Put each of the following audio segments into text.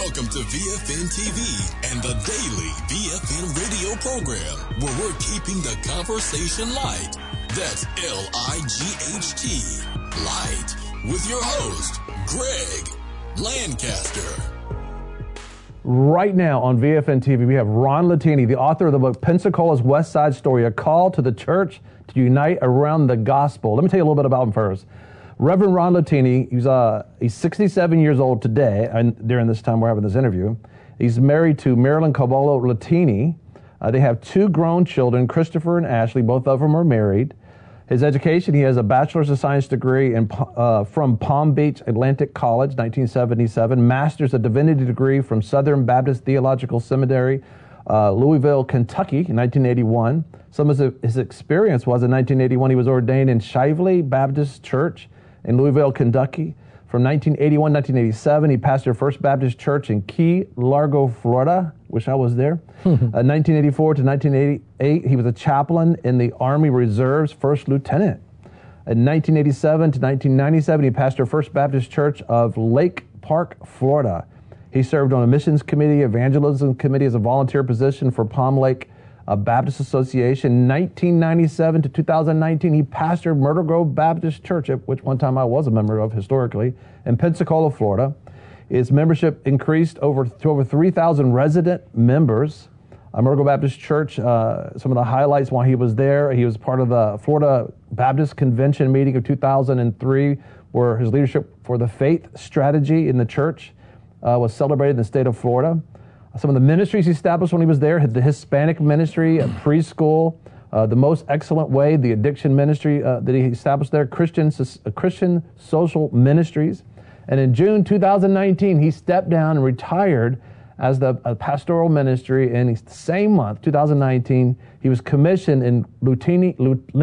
Welcome to VFN TV and the daily VFN radio program, where we're keeping the conversation light. That's L-I-G-H-T, light, with your host, Greg Lancaster. Right now on VFN TV, we have Ron Latini, the author of the book Pensacola's West Side Story, a call to the church to unite around the gospel. Let me tell you a little bit about him first. Reverend Ron Latini, he's 67 years old today, and during this time we're having this interview. He's married to Marilyn Cabolo Latini. They have two grown children, Christopher and Ashley. Both of them are married. His education, he has a Bachelor's of Science degree from Palm Beach Atlantic College, 1977, Master's of Divinity degree from Southern Baptist Theological Seminary, Louisville, Kentucky, in 1981. Some of his experience was in 1981, he was ordained in Shively Baptist Church in Louisville, Kentucky. From 1981 to 1987, he pastored First Baptist Church in Key Largo, Florida. Wish I was there. 1984 to 1988, he was a chaplain in the Army Reserves, First Lieutenant. In 1987 to 1997, he pastored First Baptist Church of Lake Park, Florida. He served on a missions committee, evangelism committee as a volunteer position for Palm Lake Baptist Association. 1997 to 2019, he pastored Myrtle Grove Baptist Church, which one time I was a member of historically, in Pensacola, Florida. His membership increased to over 3,000 resident members. Myrtle Grove Baptist Church, some of the highlights while he was there, he was part of the Florida Baptist Convention meeting of 2003, where his leadership for the faith strategy in the church was celebrated in the state of Florida. Some of the ministries he established when he was there, the Hispanic ministry, a preschool, the Most Excellent Way, the addiction ministry that he established there, Christian social ministries. And in June 2019, he stepped down and retired as the pastoral ministry. And the same month, 2019, he was commissioned in Latini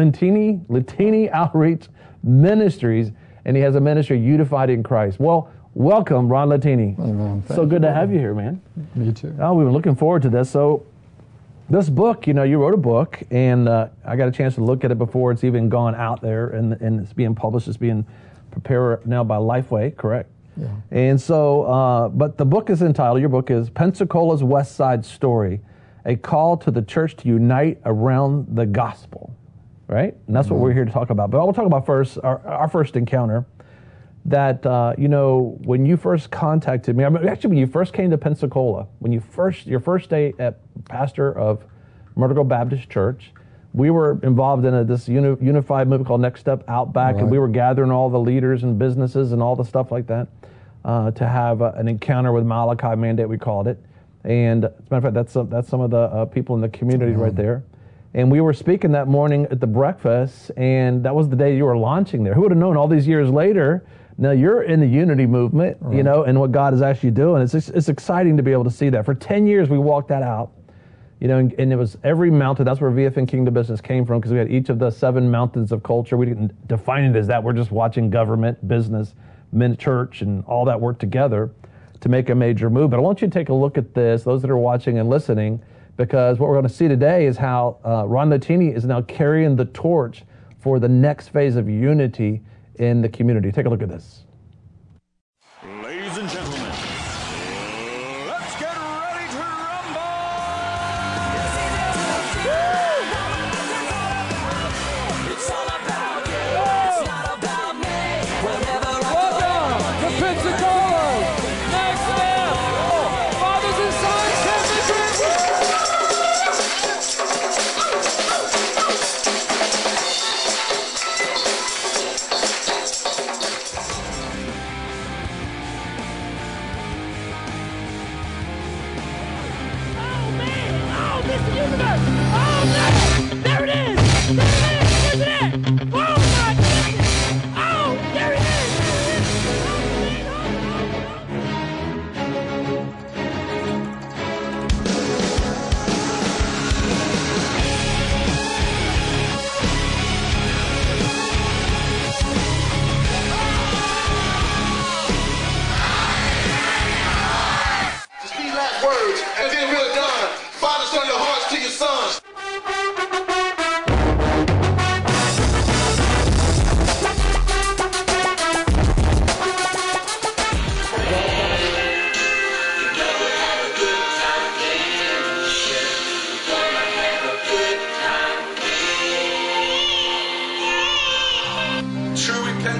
Outreach Ministries, and he has a ministry unified in Christ. Well, welcome, Ron Latini. Amen. So good to have you here, man. Me too. Oh, we've been looking forward to this. So this book, you wrote a book, and I got a chance to look at it before it's even gone out there, and it's being published. It's being prepared now by Lifeway, correct? Yeah. And so, but the book is entitled, your book is Pensacola's West Side Story, a call to the church to unite around the gospel, right? And that's what we're here to talk about. But I will talk about first, our first encounter. That, when you first contacted me, actually when you first came to Pensacola, your first day at pastor of Myrtle Grove Baptist Church, we were involved in this unified movement called Next Step Outback, right. And we were gathering all the leaders and businesses and all the stuff like that to have an encounter with Malachi Mandate, we called it. And as a matter of fact, that's some of the people in the community right there. And we were speaking that morning at the breakfast, and that was the day you were launching there. Who would have known all these years later? Now you're in the unity movement, right. And what God is actually doing. It's exciting to be able to see that. For 10 years, we walked that out, and it was every mountain. That's where VFN Kingdom Business came from, because we had each of the 7 mountains of culture. We didn't define it as that. We're just watching government, business, church, and all that work together to make a major move. But I want you to take a look at this, those that are watching and listening, because what we're going to see today is how Ron Latini is now carrying the torch for the next phase of unity in the community. Take a look at this. Ladies and gentlemen, let's get ready to rumble! It's all about you. It's not about me. Welcome to Pensacola. Next step. Fathers and sons,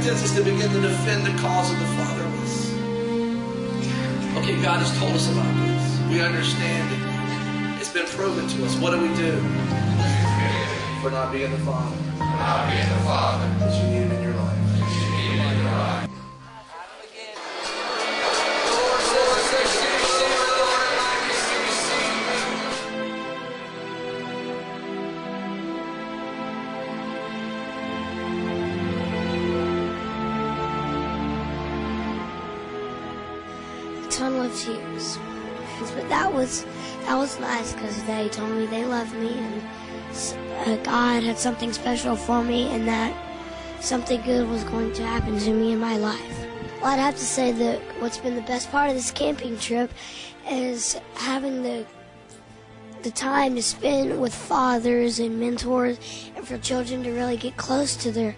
confidence is to begin to defend the cause of the fatherless. Okay, God has told us about this. We understand it. It's been proven to us. What do we do for not being the father? Not being the father that you needed in your life. Tunnel of tears, but that was nice because they told me they loved me and God had something special for me and that something good was going to happen to me in my life. Well, I'd have to say that what's been the best part of this camping trip is having the time to spend with fathers and mentors, and for children to really get close to their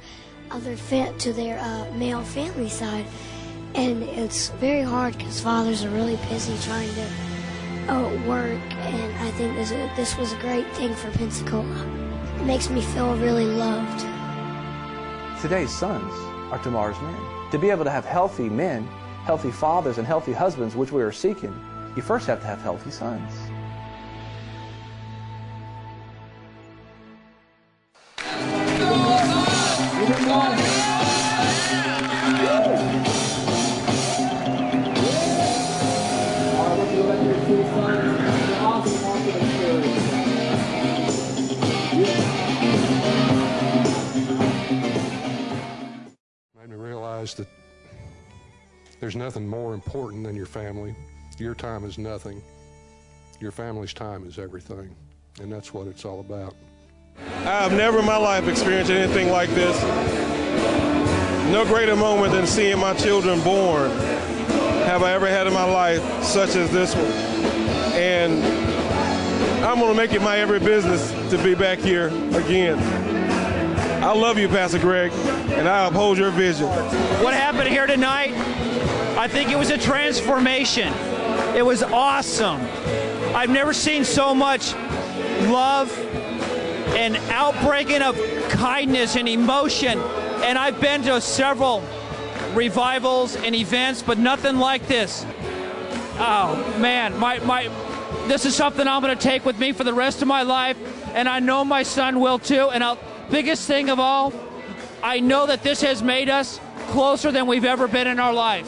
male family side. And it's very hard because fathers are really busy trying to work, and I think this was a great thing for Pensacola. It makes me feel really loved. Today's sons are tomorrow's men. To be able to have healthy men, healthy fathers, and healthy husbands, which we are seeking, you first have to have healthy sons. Made me realize that there's nothing more important than your family. Your time is nothing. Your family's time is everything, and that's what it's all about. I've never in my life experienced anything like this. No greater moment than seeing my children born have I ever had in my life, such as this one. And I'm going to make it my every business to be back here again. I love you, Pastor Greg, and I uphold your vision. What happened here tonight, I think it was a transformation. It was awesome. I've never seen so much love and outbreaking of kindness and emotion. And I've been to several revivals and events, but nothing like this. Oh, man, this is something I'm going to take with me for the rest of my life, and I know my son will too. And biggest thing of all, I know that this has made us closer than we've ever been in our life.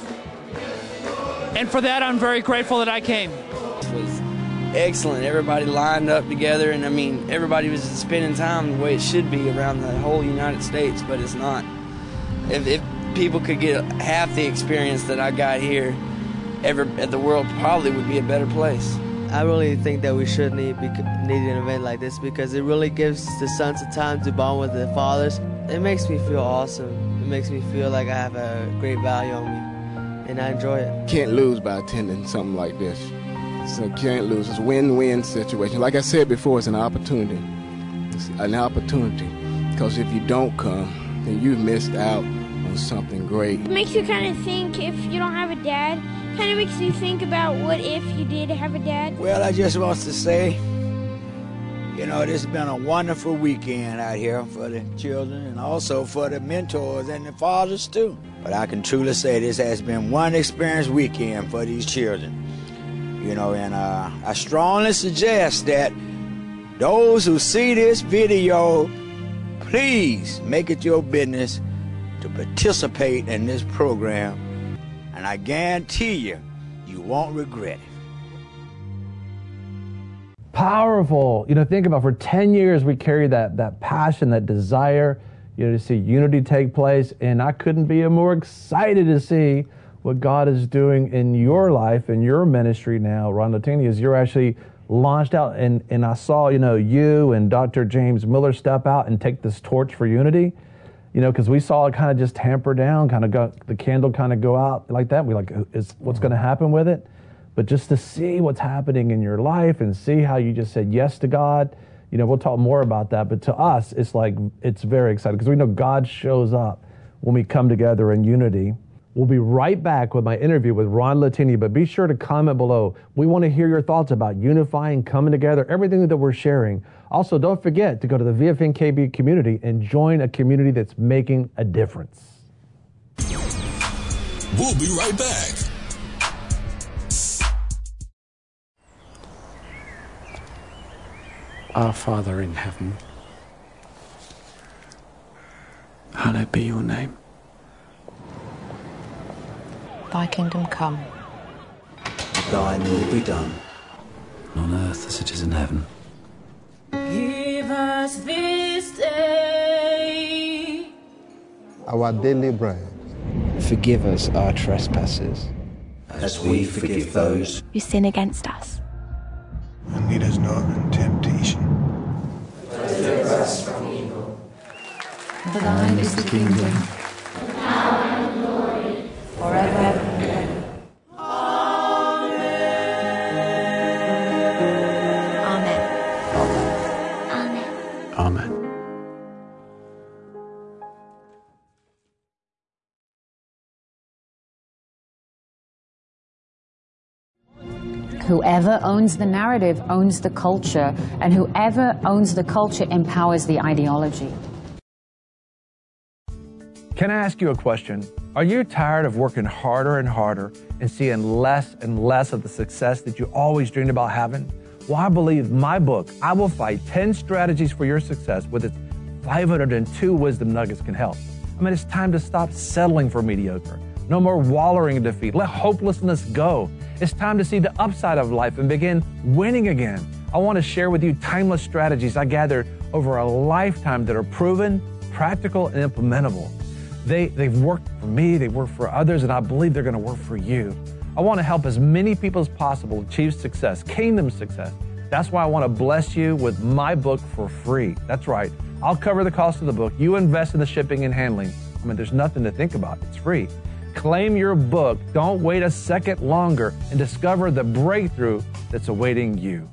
And for that, I'm very grateful that I came. It was excellent. Everybody lined up together, and I mean, everybody was spending time the way it should be around the whole United States, but it's not. If people could get half the experience that I got here, the world probably would be a better place. I really think that we should need an event like this because it really gives the sons a time to bond with the fathers. It makes me feel awesome. It makes me feel like I have a great value on me, and I enjoy it. Can't lose by attending something like this. So can't lose. It's a win-win situation. Like I said before, it's an opportunity. It's an opportunity because if you don't come, then you've missed out on something great. It makes you kind of think if you don't have a dad. Kind of makes you think about what if you did have a dad. Well, I just want to say, you know, this has been a wonderful weekend out here for the children and also for the mentors and the fathers too. But I can truly say this has been one experience weekend for these children. You know, and I strongly suggest that those who see this video, please make it your business to participate in this program. And I guarantee you, you won't regret it. Powerful. You know, think about for 10 years we carried that passion, that desire, you know, to see unity take place. And I couldn't be more excited to see what God is doing in your life, in your ministry now, Ron Latini, as you're actually launched out. And I saw, you know, you and Dr. James Miller step out and take this torch for unity. You know, because we saw it kind of just tamper down, kind of go, the candle kind of go out like that. We like, is what's going to happen with it? But just to see what's happening in your life and see how you just said yes to God, you know, we'll talk more about that. But to us, it's like, it's very exciting because we know God shows up when we come together in unity. We'll be right back with my interview with Ron Latini, but be sure to comment below. We want to hear your thoughts about unifying, coming together, everything that we're sharing. Also, don't forget to go to the VFNKB community and join a community that's making a difference. We'll be right back. Our Father in heaven, hallowed be your name. Thy kingdom come. Thine will be done, on earth as it is in heaven. Give us this day our daily bread. Forgive us our trespasses, as we forgive those who sin against us. And lead us not in temptation. Deliver us from evil. For thine is the kingdom, and power and glory, forever and ever. Amen. Whoever owns the narrative owns the culture, and whoever owns the culture empowers the ideology. Can I ask you a question? Are you tired of working harder and harder and seeing less and less of the success that you always dreamed about having? Well, I believe my book, I Will Fight 10 Strategies for Your Success, with its 502 wisdom nuggets, can help. I mean, it's time to stop settling for mediocre. No more wallowing in defeat. Let hopelessness go. It's time to see the upside of life and begin winning again. I want to share with you timeless strategies I gathered over a lifetime that are proven, practical, and implementable. They've worked for me, they've worked for others, and I believe they're going to work for you. I want to help as many people as possible achieve success, kingdom success. That's why I want to bless you with my book for free. That's right. I'll cover the cost of the book. You invest in the shipping and handling. I mean, there's nothing to think about. It's free. Claim your book. Don't wait a second longer and discover the breakthrough that's awaiting you.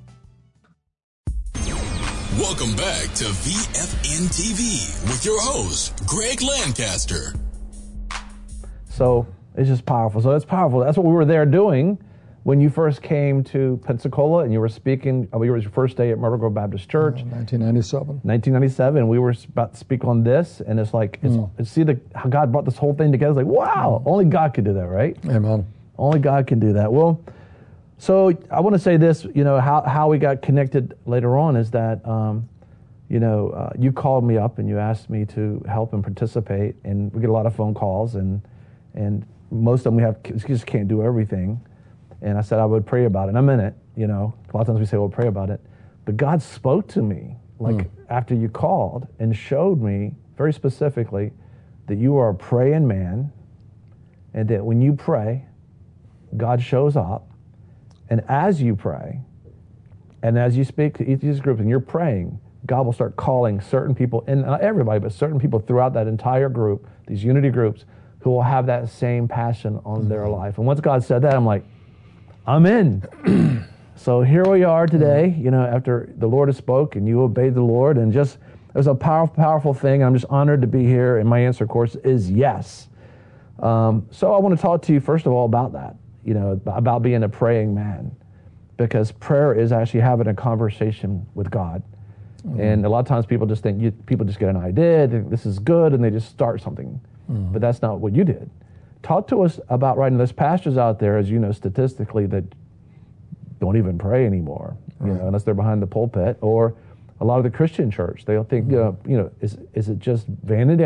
Welcome back to VFN TV with your host, Greg Lancaster. So it's just powerful. So it's powerful. That's what we were there doing when you first came to Pensacola and you were speaking. It was your first day at Myrtle Grove Baptist Church. 1997. 1997. We were about to speak on this, and it's like, see how God brought this whole thing together. It's like, wow, only God could do that, right? Amen. Only God can do that. Well, so I want to say this, how we got connected later on is that, you called me up and you asked me to help and participate, and we get a lot of phone calls, and most of them we just can't do everything. And I said I would pray about it. And I meant it, a lot of times we say, well, pray about it. But God spoke to me, after you called, and showed me very specifically that you are a praying man, and that when you pray, God shows up. And as you pray, and as you speak to each of these groups, and you're praying, God will start calling certain people, and not everybody, but certain people throughout that entire group, these unity groups, who will have that same passion on their life. And once God said that, I'm like, I'm in. So here we are today, after the Lord has spoke and you obeyed the Lord, and just, it was a powerful, powerful thing. I'm just honored to be here, and my answer, of course, is yes. So I want to talk to you, first of all, about that. About being a praying man, because prayer is actually having a conversation with God. Mm-hmm. And a lot of times people just think, people just get an idea, they think this is good, and they just start something. Mm-hmm. But that's not what you did. Talk to us about, there's pastors out there, as you know, statistically, that don't even pray anymore, unless they're behind the pulpit, or a lot of the Christian church. They'll think, is it just vanity?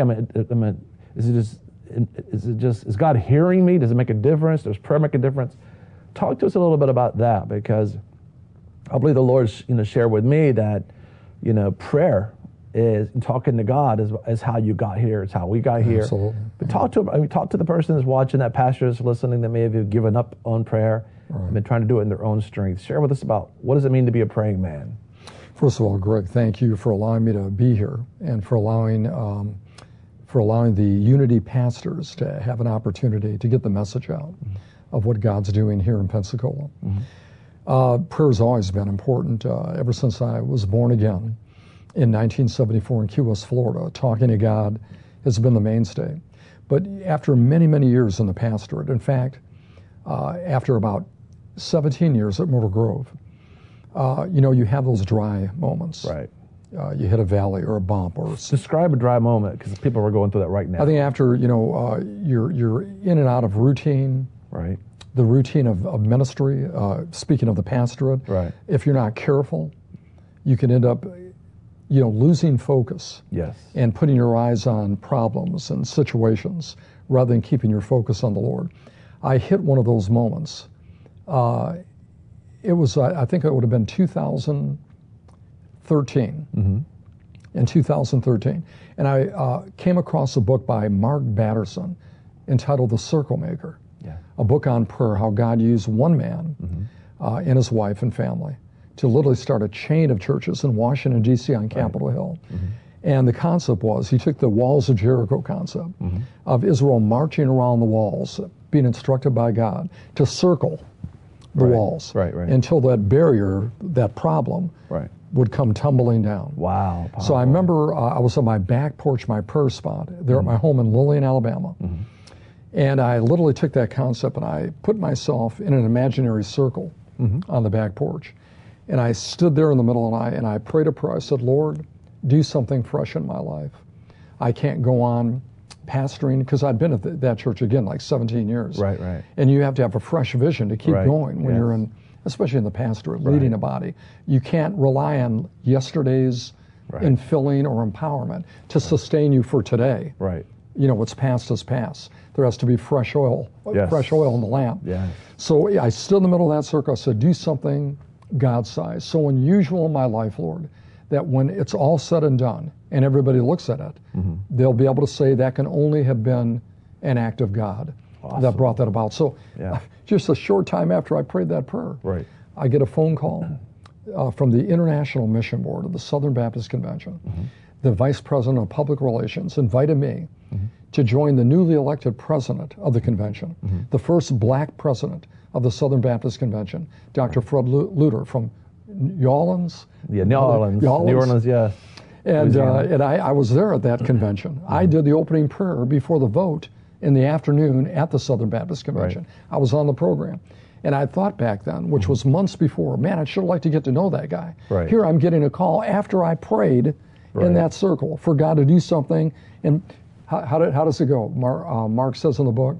Is God hearing me? Does it make a difference? Does prayer make a difference? Talk to us a little bit about that, because I believe the Lord, shared with me that, prayer is talking to God is how you got here. It's how we got here. Absolutely. But talk to the person that's watching, that pastor is listening, that may have given up on prayer and been trying to do it in their own strength. Share with us about what does it mean to be a praying man? First of all, Greg, thank you for allowing me to be here, and for allowing the Unity pastors to have an opportunity to get the message out of what God's doing here in Pensacola. Mm-hmm. Prayer's always been important. Ever since I was born again in 1974 in Key West, Florida, talking to God has been the mainstay. But after many, many years in the pastorate, in fact, after about 17 years at Myrtle Grove, you have those dry moments. Right. you hit a valley or a bump or. Describe a dry moment, because people are going through that right now. I think after you're in and out of routine. Right. The routine of ministry. Speaking of the pastorate. Right. If you're not careful, you can end up, losing focus. Yes. And putting your eyes on problems and situations rather than keeping your focus on the Lord. I hit one of those moments. It was, I think it would have been 2013. Mm-hmm. In 2013. And I came across a book by Mark Batterson entitled The Circle Maker. Yeah. A book on prayer, how God used one man and his wife and family to literally start a chain of churches in Washington, D.C. on Capitol Hill. Mm-hmm. And the concept was, he took the walls of Jericho concept of Israel marching around the walls, being instructed by God to circle the walls until that barrier, that problem, would come tumbling down. Wow. Powerful. So I remember I was on my back porch, my prayer spot, there at my home in Lillian, Alabama. And I literally took that concept and I put myself in an imaginary circle on the back porch. And I stood there in the middle and I prayed a prayer. I said, Lord, do something fresh in my life. I can't go on pastoring, because I'd been at that church again like 17 years. Right. And you have to have a fresh vision to keep going when you're in, especially in the pastorate, leading a body. You can't rely on yesterday's infilling or empowerment to sustain you for today. Right. What's past is past. There has to be fresh oil in the lamp. Yeah. So I stood in the middle of that circle. I said, do something God-sized, so unusual in my life, Lord, that when it's all said and done and everybody looks at it, they'll be able to say that can only have been an act of God that brought that about. So just a short time after I prayed that prayer, I get a phone call from the International Mission Board of the Southern Baptist Convention. The Vice President of Public Relations invited me to join the newly elected president of the convention, the first black president of the Southern Baptist Convention, Dr. Fred Luter from New Orleans. Yeah, New Orleans, yes. And I was there at that convention. I did the opening prayer before the vote in the afternoon at the Southern Baptist Convention. I was on the program. And I thought back then, which was months before, man, I'd sure like to get to know that guy. Here I'm getting a call after I prayed in that circle for God to do something. And how does it go? Mark says in the book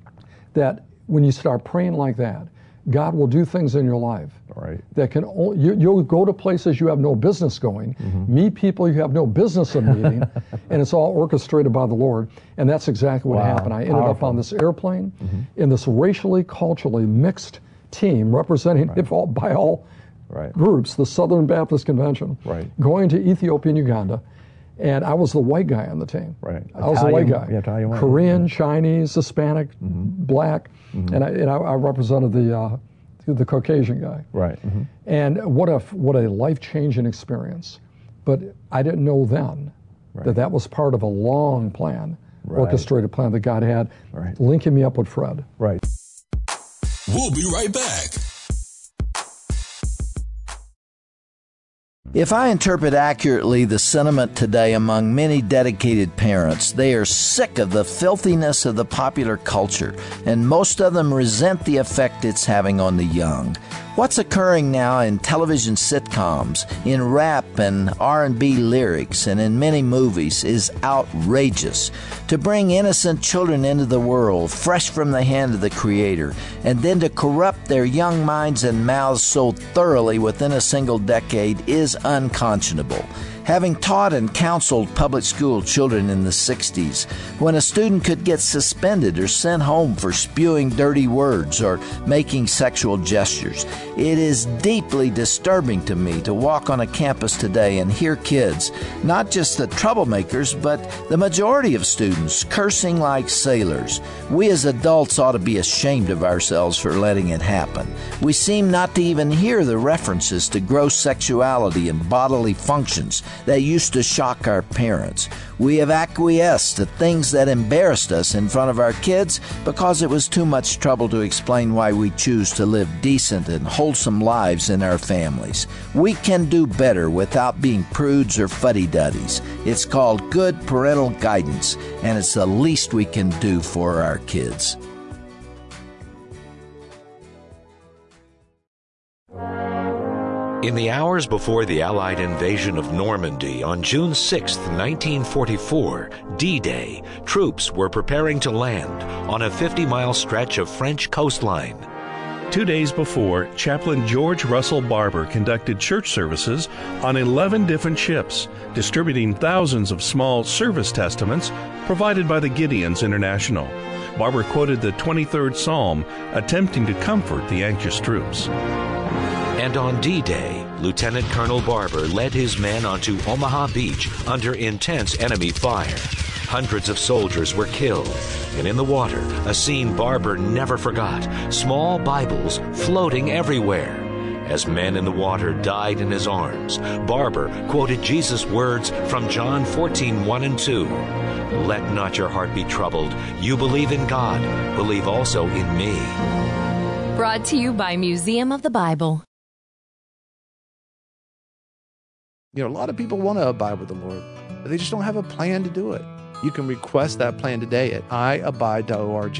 that when you start praying like that, God will do things in your life that can you'll go to places you have no business going, meet people you have no business of meeting, and it's all orchestrated by the Lord. And that's exactly what happened. I ended up on this airplane in this racially, culturally mixed team representing by all groups, the Southern Baptist Convention, going to Ethiopia and Uganda. And I was the white guy on the team. I was the white guy. Korean, Chinese, Hispanic, black, and I represented the Caucasian guy. And what a life-changing experience. But I didn't know then that was part of a long plan, orchestrated plan that God had, linking me up with Fred. We'll be right back. If I interpret accurately the sentiment today among many dedicated parents, they are sick of the filthiness of the popular culture, and most of them resent the effect it's having on the young. What's occurring now in television sitcoms, in rap and R&B lyrics, and in many movies is outrageous. To bring innocent children into the world, fresh from the hand of the Creator, and then to corrupt their young minds and mouths so thoroughly within a single decade is unconscionable. Having taught and counseled public school children in the 60s, when a student could get suspended or sent home for spewing dirty words or making sexual gestures, it is deeply disturbing to me to walk on a campus today and hear kids, not just the troublemakers, but the majority of students, cursing like sailors. We as adults ought to be ashamed of ourselves for letting it happen. We seem not to even hear the references to gross sexuality and bodily functions that used to shock our parents. We have acquiesced to things that embarrassed us in front of our kids because it was too much trouble to explain why we choose to live decent and wholesome lives in our families. We can do better without being prudes or fuddy-duddies. It's called good parental guidance, and it's the least we can do for our kids. In the hours before the Allied invasion of Normandy on June 6, 1944, D-Day, troops were preparing to land on a 50-mile stretch of French coastline. 2 days before, Chaplain George Russell Barber conducted church services on 11 different ships, distributing thousands of small service testaments provided by the Gideons International. Barber quoted the 23rd Psalm, attempting to comfort the anxious troops. And on D-Day, Lieutenant Colonel Barber led his men onto Omaha Beach under intense enemy fire. Hundreds of soldiers were killed, and in the water, a scene Barber never forgot, small Bibles floating everywhere. As men in the water died in his arms, Barber quoted Jesus' words from John 14:1 and 2. Let not your heart be troubled. You believe in God, believe also in me. Brought to you by Museum of the Bible. You know, a lot of people want to abide with the Lord, but they just don't have a plan to do it. You can request that plan today at iabide.org.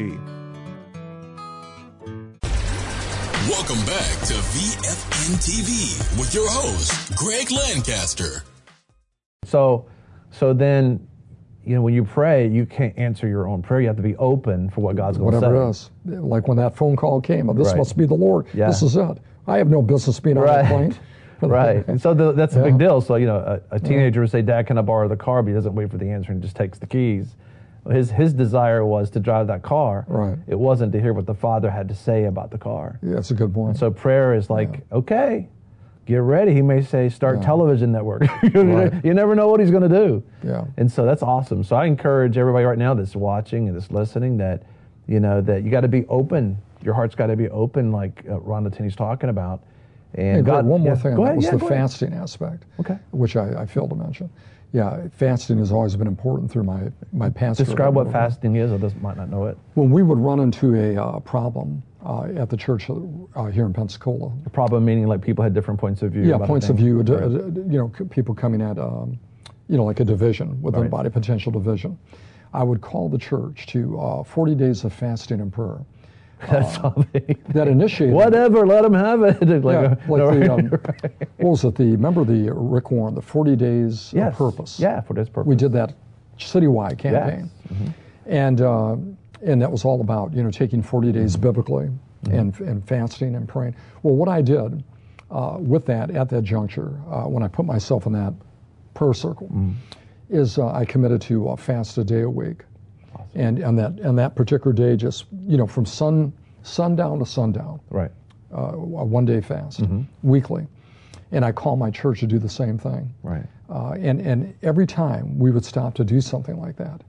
Welcome back to VFN TV with your host, Greg Lancaster. So then, you know, when you pray, you can't answer your own prayer. You have to be open for what God's going to say. Whatever it is. Like when that phone call came, this must be the Lord. Yeah. This is it. I have no business being on that plane. Right. And so that's a big deal. So, you know, a teenager would say, Dad, can I borrow the car? But he doesn't wait for the answer and just takes the keys. His desire was to drive that car. Right. It wasn't to hear what the Father had to say about the car. Yeah, that's a good point. And so prayer is like, okay, get ready. He may say, start television network. You never know what he's going to do. Yeah. And so that's awesome. So I encourage everybody right now that's watching and that's listening that, you know, that you got to be open. Your heart's got to be open, like Ron Latini's talking about. And hey, God, one more thing, that was the fasting aspect, which I failed to mention. Yeah, fasting has always been important through my pastor. Describe what fasting is, others might not know it. When we would run into a problem at the church here in Pensacola. A problem meaning like people had different points of view. Yeah, points of view, you know, people coming at, you know, like a division within the body, potential division. I would call the church to 40 days of fasting and prayer. That's how that initiated. Whatever, let them have it. What was it? Remember the Rick Warren, the 40 Days of Purpose. Yeah, 40 Days of Purpose. We did that citywide campaign, and that was all about, you know, taking 40 days biblically and fasting and praying. Well, what I did with that at that juncture, when I put myself in that prayer circle, is I committed to fast a day a week. And that particular day, just, you know, from sundown to sundown, a one-day fast weekly, and I call my church to do the same thing. And every time we would stop to do something like that,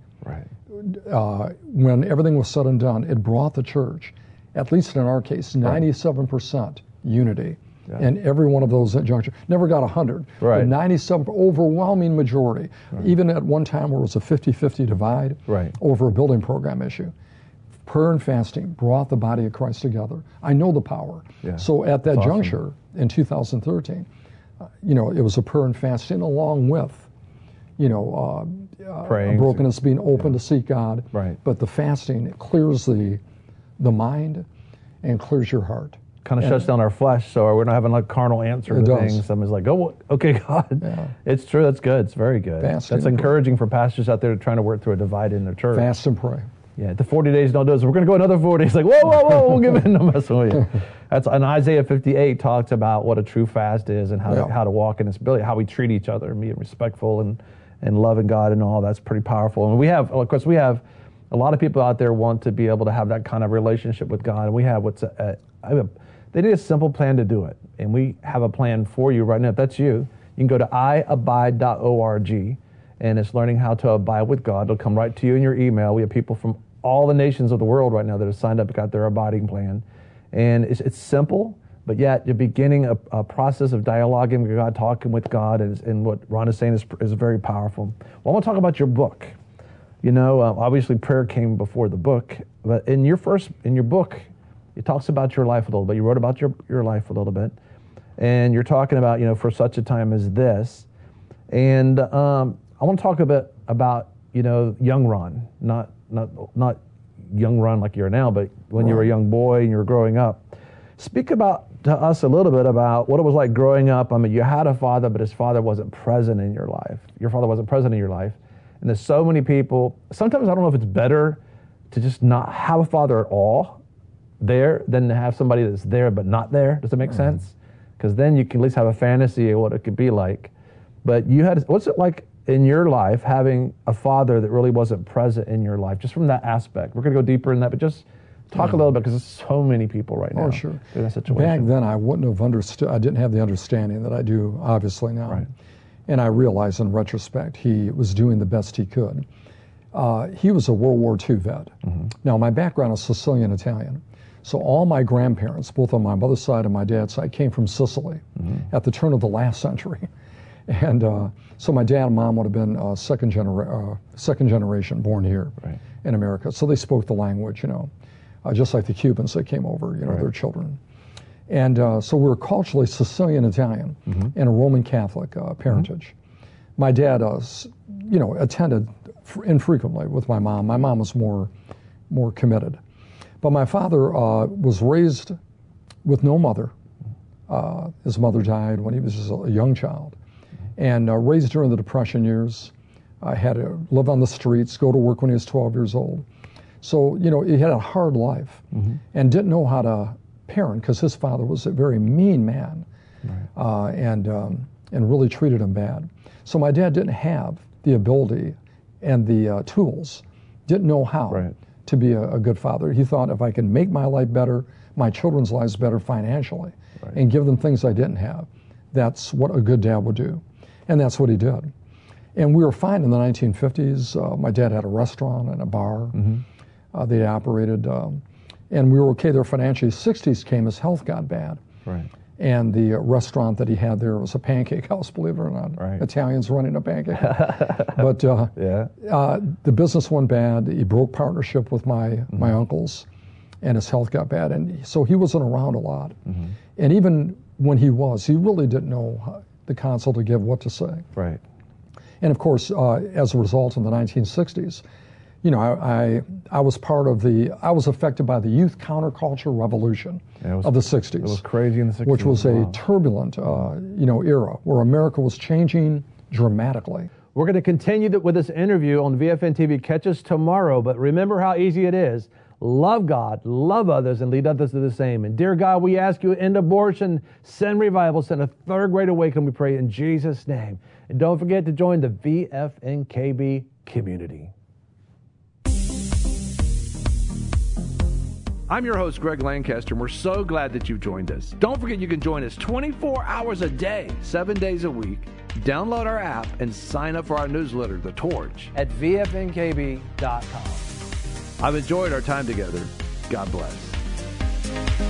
when everything was said and done, it brought the church, at least in our case, 97% unity. And every one of those at juncture never got 100, but 97, overwhelming majority. Even at one time where it was a 50-50 divide over a building program issue. Prayer and fasting brought the body of Christ together. I know the power. So at that juncture in 2013, you know, it was a prayer and fasting along with, you know, brokenness, being open to seek God. But the fasting, it clears the mind and clears your heart. Kind of shuts down our flesh, so we're not having like carnal answer to things. Someone's like, oh, okay, God. It's true, that's good, it's very good. That's encouraging for pastors out there trying to work through a divide in their church. Fast and pray. Yeah, the 40 days don't do it, so we're going to go another 40 days. Like, whoa, we'll give in, no messing with you. And Isaiah 58 talks about what a true fast is and how to walk in its ability, how we treat each other and being respectful and loving God and all. That's pretty powerful. And we have a lot of people out there want to be able to have that kind of relationship with God. And we have they need a simple plan to do it. And we have a plan for you right now. If that's you, you can go to iabide.org, and it's learning how to abide with God. It'll come right to you in your email. We have people from all the nations of the world right now that have signed up and got their abiding plan. And it's simple, but yet you're beginning a process of dialoguing with God, talking with God, and what Ron is saying is very powerful. Well, I want to talk about your book. You know, obviously prayer came before the book, but in your book, it talks about your life a little bit. You wrote about your life a little bit, and you're talking about, you know, for such a time as this. And I want to talk a bit about, you know, young Ron, not young Ron like you are now, but when you were a young boy and you were growing up. Speak to us a little bit about what it was like growing up. I mean, you had a father, but his father wasn't present in your life. Your father wasn't present in your life. And there's so many people, sometimes I don't know if it's better to just not have a father at all there than to have somebody that's there but not there. Does that make sense? Because then you can at least have a fantasy of what it could be like. But what's it like in your life having a father that really wasn't present in your life, just from that aspect? We're going to go deeper in that, but just talk a little bit, because there's so many people right now in that situation. Back then, I wouldn't have understood. I didn't have the understanding that I do, obviously, now. Right. And I realize in retrospect, he was doing the best he could. He was a World War II vet. Now, my background is Sicilian Italian. So all my grandparents, both on my mother's side and my dad's side, came from Sicily at the turn of the last century. And so my dad and mom would have been second generation born here in America. So they spoke the language, just like the Cubans that came over, their children. And so we're culturally Sicilian Italian and a Roman Catholic parentage. My dad, attended infrequently with my mom. My mom was more committed. But my father was raised with no mother. His mother died when he was just a young child. And raised during the Depression years. Had to live on the streets, go to work when he was 12 years old. So, he had a hard life and didn't know how to parent, because his father was a very mean man and really treated him bad. So my dad didn't have the ability and the tools, didn't know how to be a good father. He thought, if I can make my life better, my children's lives better financially, and give them things I didn't have, that's what a good dad would do. And that's what he did. And we were fine in the 1950s. My dad had a restaurant and a bar they operated, and we were okay there financially. 60s came, his health got bad. And the restaurant that he had there was a pancake house, believe it or not. Italians running a pancake house. But the business went bad. He broke partnership with my uncles, and his health got bad. And so he wasn't around a lot. And even when he really didn't know the counsel to give, what to say. And of course, as a result, in the 1960s, I was I was affected by the youth counterculture revolution of the 60s. It was crazy in the 60s. Which was a turbulent, era where America was changing dramatically. We're going to continue with this interview on VFN TV. Catch us tomorrow, but remember how easy it is. Love God, love others, and lead others to the same. And dear God, we ask you, end abortion, send revival, send a third great awakening, we pray in Jesus' name. And don't forget to join the VFNKB community. I'm your host, Greg Lancaster, and we're so glad that you've joined us. Don't forget you can join us 24 hours a day, 7 days a week. Download our app and sign up for our newsletter, The Torch, at VFNKB.com. I've enjoyed our time together. God bless.